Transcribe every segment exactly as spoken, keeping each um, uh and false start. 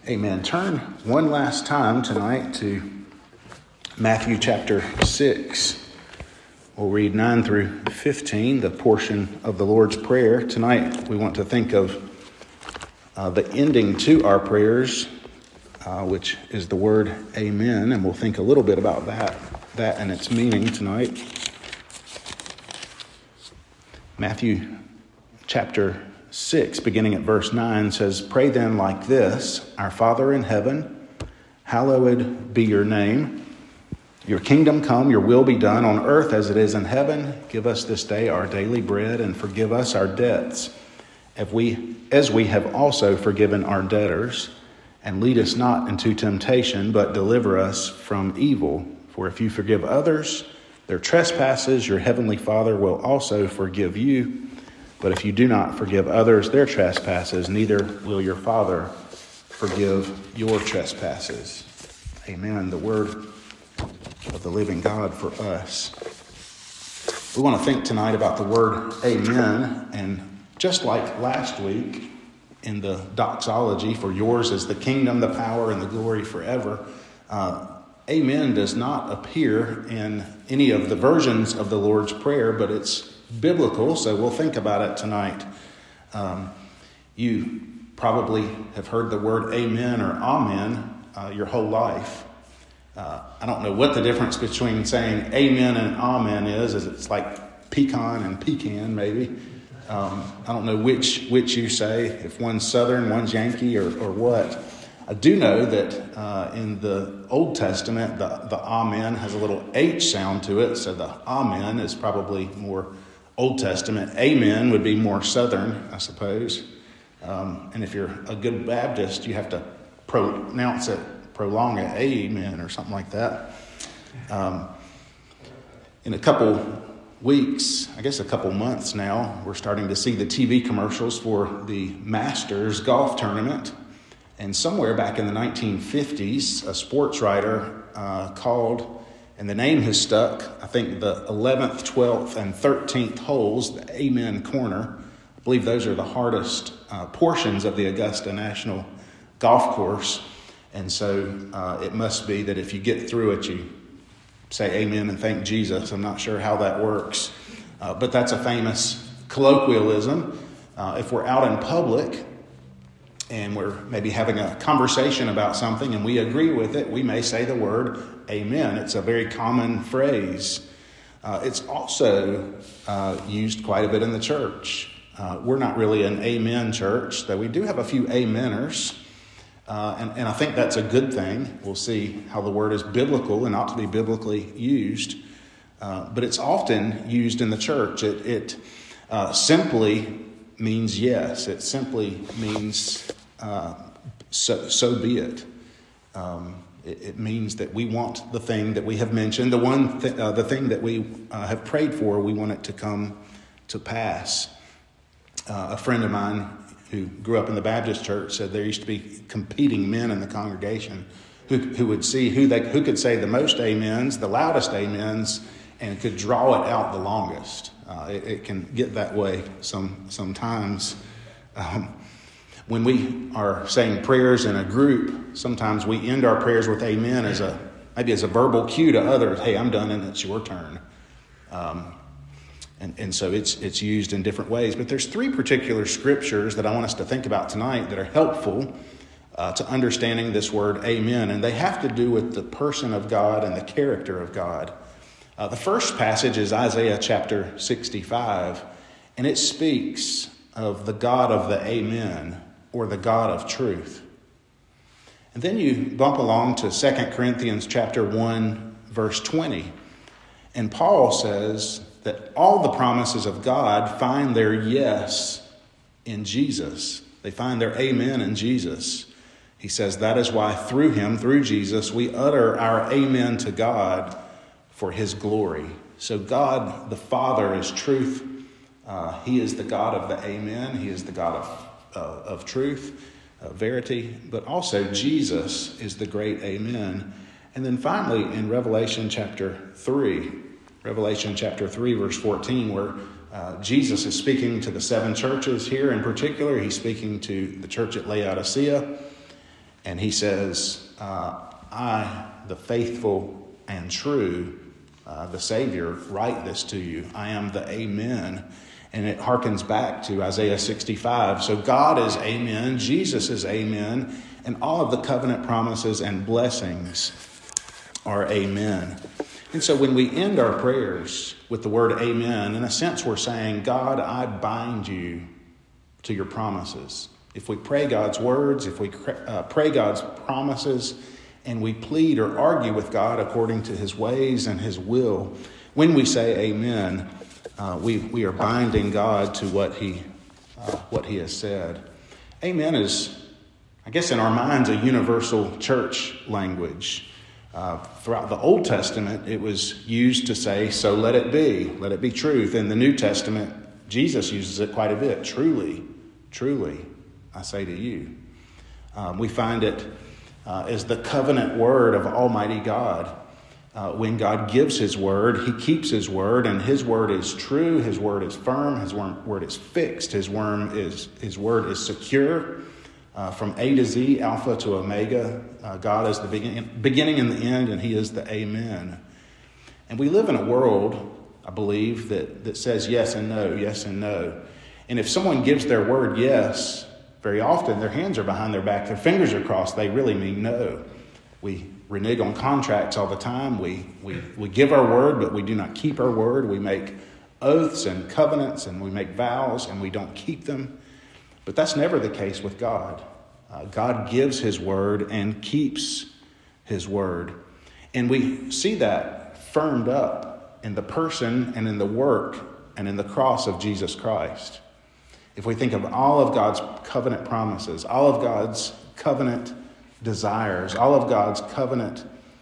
Amen. Turn one last time tonight to Matthew chapter six. We'll read nine through fifteen, the portion of the Lord's Prayer. Tonight we want to think of uh, the ending to our prayers, uh, which is the word Amen, and we'll think a little bit about that, that and its meaning tonight. Matthew chapter six, beginning at verse nine, says, "Pray then like this, Our Father in heaven, hallowed be your name. Your kingdom come, your will be done on earth as it is in heaven. Give us this day our daily bread, and forgive us our debts, if we, as we have also forgiven our debtors. And lead us not into temptation, but deliver us from evil. For if you forgive others their trespasses, your heavenly Father will also forgive you. But if you do not forgive others their trespasses, neither will your Father forgive your trespasses." Amen. The word of the living God for us. We want to think tonight about the word Amen. And just like last week in the doxology, "For yours is the kingdom, the power, and the glory forever," uh, Amen does not appear in any of the versions of the Lord's Prayer, but it's biblical, so we'll think about it tonight. Um, you probably have heard the word amen or amen uh, your whole life. Uh, I don't know what the difference between saying amen and amen is. Is it's like pecan and pecan, maybe. Um, I don't know which which you say, if one's Southern, one's Yankee, or, or what. I do know that uh, in the Old Testament, the, the amen has a little H sound to it, so the amen is probably more Old Testament. Amen would be more Southern, I suppose. Um, and if you're a good Baptist, you have to pronounce it, prolong it, amen, or something like that. Um, in a couple weeks, I guess a couple months now, we're starting to see the T V commercials for the Masters golf tournament. And somewhere back in the nineteen fifties, a sports writer uh, called, and the name has stuck, I think the eleventh, twelfth, and thirteenth holes, the Amen Corner. I believe those are the hardest uh, portions of the Augusta National Golf Course. And so uh, it must be that if you get through it, you say amen and thank Jesus. I'm not sure how that works. Uh, but that's a famous colloquialism. Uh, if we're out in public and we're maybe having a conversation about something and we agree with it, we may say the word amen. It's a very common phrase. Uh, it's also uh, used quite a bit in the church. Uh, we're not really an amen church, though we do have a few ameners. Uh, and, and I think that's a good thing. We'll see how the word is biblical and ought to be biblically used. Uh, but it's often used in the church. It, it uh, simply means yes. It simply means uh, so, so be it. Um, it. It means that we want the thing that we have mentioned, the one, th- uh, the thing that we uh, have prayed for. We want it to come to pass. Uh, a friend of mine who grew up in the Baptist church said there used to be competing men in the congregation who who would see who they who could say the most amens, the loudest amens, and could draw it out the longest. Uh, it, it can get that way some sometimes. Um, when we are saying prayers in a group, sometimes we end our prayers with amen as a maybe as a verbal cue to others. Hey, I'm done and it's your turn. Um, and, and so it's it's used in different ways. But there's three particular scriptures that I want us to think about tonight that are helpful uh, to understanding this word amen. And they have to do with the person of God and the character of God. Uh, the first passage is Isaiah chapter sixty-five, and it speaks of the God of the Amen, or the God of truth. And then you bump along to Second Corinthians chapter one, verse twenty, and Paul says that all the promises of God find their yes in Jesus. They find their amen in Jesus. He says that is why through him, through Jesus, we utter our amen to God for his glory. So God, the Father, is truth. Uh, he is the God of the amen. He is the God of, uh, of truth, uh, verity. But also Jesus is the great amen. And then finally in Revelation chapter three, Revelation chapter three, verse fourteen, where uh, Jesus is speaking to the seven churches here in particular. He's speaking to the church at Laodicea. And he says, uh, I, the faithful and true, uh, the Savior, write this to you. I am the Amen. And it harkens back to Isaiah sixty-five. So God is Amen, Jesus is Amen, and all of the covenant promises and blessings are Amen. And so when we end our prayers with the word Amen, in a sense we're saying, God, I bind you to your promises. If we pray God's words, if we uh, pray God's promises, and we plead or argue with God according to his ways and his will, when we say Amen, uh, we, we are binding God to what he, uh, what he has said. Amen is, I guess in our minds, a universal church language. Uh, throughout the Old Testament, it was used to say, so let it be, let it be truth. In the New Testament, Jesus uses it quite a bit. Truly, truly, I say to you. Um, we find it uh, as the covenant word of Almighty God. Uh, when God gives his word, he keeps his word, and his word is true, his word is firm, his word is fixed, his, worm is, his word is secure. Uh, from A to Z, Alpha to Omega, uh, God is the beginning, beginning and the end, and he is the Amen. And we live in a world, I believe, that, that says yes and no, yes and no. And if someone gives their word yes, very often their hands are behind their back, their fingers are crossed, they really mean no. We renege on contracts all the time. We, we, we give our word, but we do not keep our word. We make oaths and covenants, and we make vows, and we don't keep them. But that's never the case with God. Uh, God gives his word and keeps his word. And we see that firmed up in the person and in the work and in the cross of Jesus Christ. If we think of all of God's covenant promises, all of God's covenant desires, all of God's covenant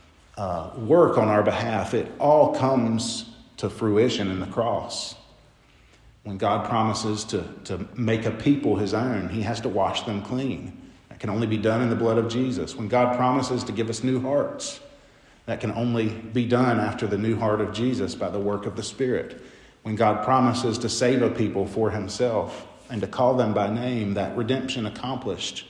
uh, work on our behalf, it all comes to fruition in the cross. When God promises to, to make a people his own, he has to wash them clean. That can only be done in the blood of Jesus. When God promises to give us new hearts, that can only be done after the new heart of Jesus by the work of the Spirit. When God promises to save a people for himself and to call them by name, that redemption accomplished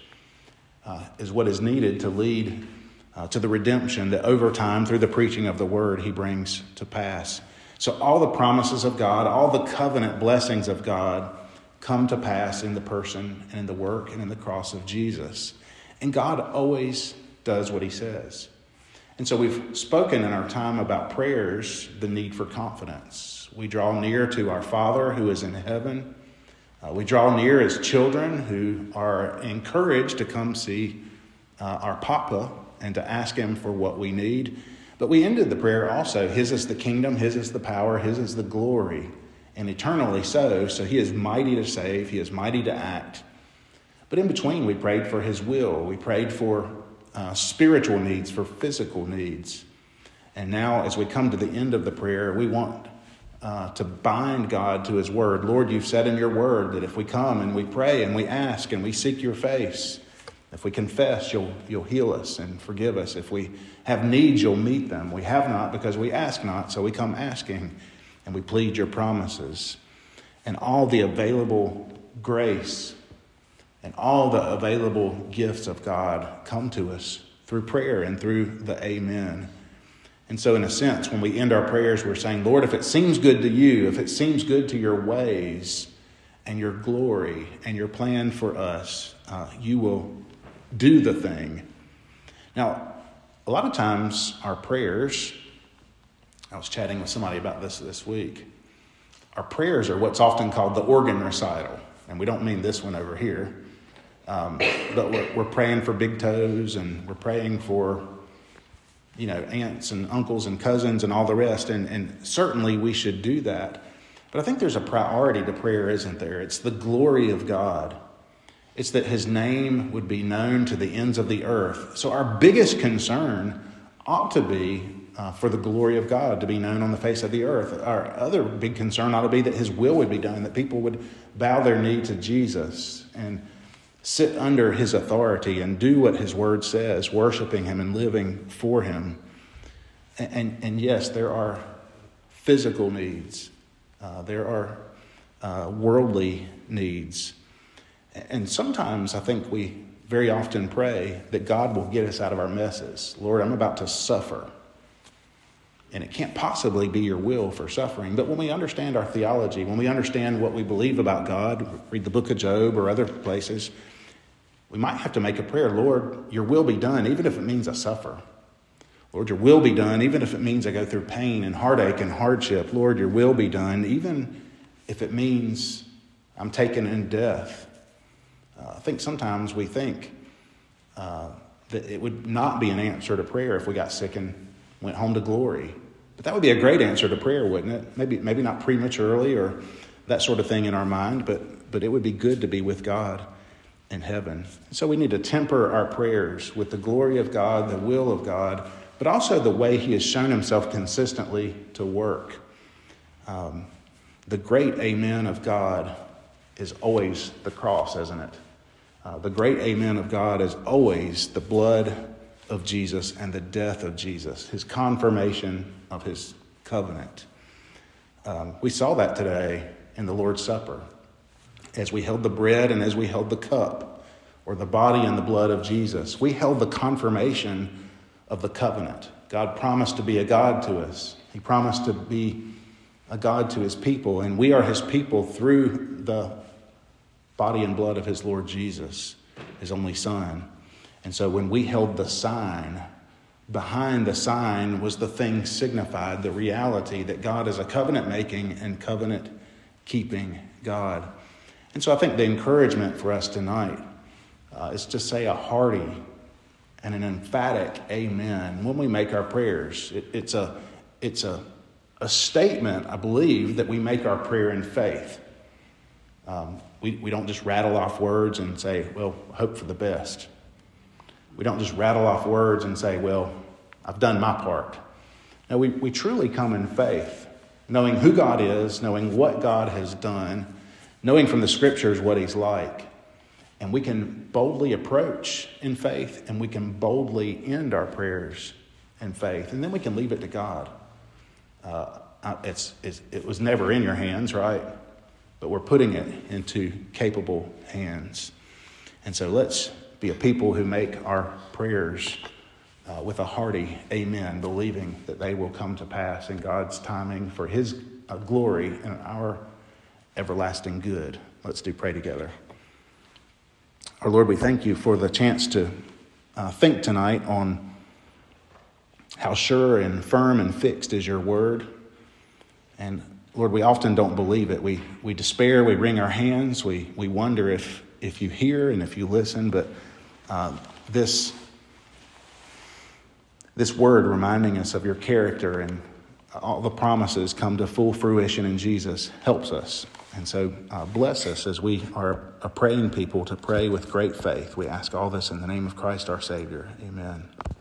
uh, is what is needed to lead uh, to the redemption that over time, through the preaching of the word, he brings to pass. So all the promises of God, all the covenant blessings of God come to pass in the person and in the work and in the cross of Jesus. And God always does what he says. And so we've spoken in our time about prayers, the need for confidence. We draw near to our Father who is in heaven. Uh, we draw near as children who are encouraged to come see uh, our Papa and to ask him for what we need. But we ended the prayer also, his is the kingdom, his is the power, his is the glory, and eternally so. So he is mighty to save, he is mighty to act. But in between, we prayed for his will. We prayed for uh, spiritual needs, for physical needs. And now, as we come to the end of the prayer, we want uh, to bind God to his word. Lord, you've said in your word that if we come and we pray and we ask and we seek your face, if we confess, you'll you'll heal us and forgive us. If we have needs, you'll meet them. We have not because we ask not, so we come asking and we plead your promises. And all the available grace and all the available gifts of God come to us through prayer and through the Amen. And so in a sense, when we end our prayers, we're saying, Lord, if it seems good to you, if it seems good to your ways and your glory and your plan for us, uh, you will do the thing. Now, a lot of times our prayers, I was chatting with somebody about this this week, our prayers are what's often called the organ recital. And we don't mean this one over here. Um, but we're, we're praying for big toes and we're praying for, you know, aunts and uncles and cousins and all the rest. And, and certainly we should do that. But I think there's a priority to prayer, isn't there? It's the glory of God. It's that his name would be known to the ends of the earth. So our biggest concern ought to be uh, for the glory of God to be known on the face of the earth. Our other big concern ought to be that his will would be done, that people would bow their knee to Jesus and sit under his authority and do what his word says, worshiping him and living for him. And, and, and yes, there are physical needs. Uh, there are uh, worldly needs. And sometimes I think we very often pray that God will get us out of our messes. Lord, I'm about to suffer. And it can't possibly be your will for suffering. But when we understand our theology, when we understand what we believe about God, read the book of Job or other places, we might have to make a prayer, Lord, your will be done, even if it means I suffer. Lord, your will be done, even if it means I go through pain and heartache and hardship. Lord, your will be done, even if it means I'm taken in death. Uh, I think sometimes we think uh, that it would not be an answer to prayer if we got sick and went home to glory. But that would be a great answer to prayer, wouldn't it? Maybe maybe not prematurely or that sort of thing in our mind, but but it would be good to be with God in heaven. So we need to temper our prayers with the glory of God, the will of God, but also the way he has shown himself consistently to work. Um, the great amen of God is always the cross, isn't it? Uh, the great amen of God is always the blood of Jesus and the death of Jesus, his confirmation of his covenant. Um, we saw that today in the Lord's Supper as we held the bread and as we held the cup, or the body and the blood of Jesus. We held the confirmation of the covenant. God promised to be a God to us. He promised to be a God to his people, and we are his people through the body and blood of his Lord Jesus, his only Son. And so when we held the sign, behind the sign was the thing signified, the reality that God is a covenant-making and covenant-keeping God. And so I think the encouragement for us tonight uh, is to say a hearty and an emphatic amen when we make our prayers. It, it's a it's a, a statement, I believe, that we make our prayer in faith. Um, we, we don't just rattle off words and say, well, hope for the best. We don't just rattle off words and say, well, I've done my part. No, we, we truly come in faith, knowing who God is, knowing what God has done, knowing from the scriptures what he's like. And we can boldly approach in faith, and we can boldly end our prayers in faith. And then we can leave it to God. Uh, it's, it's, it was never in your hands, right? But we're putting it into capable hands. And so let's be a people who make our prayers uh, with a hearty amen, believing that they will come to pass in God's timing for his uh, glory and our everlasting good. Let's do pray together. Our Lord, we thank you for the chance to uh, think tonight on how sure and firm and fixed is your word. And Lord, we often don't believe it. We we despair, we wring our hands, we we wonder if if you hear and if you listen, but uh, this this word reminding us of your character and all the promises come to full fruition in Jesus helps us. And so uh, bless us as we are a praying people to pray with great faith. We ask all this in the name of Christ our Savior. Amen.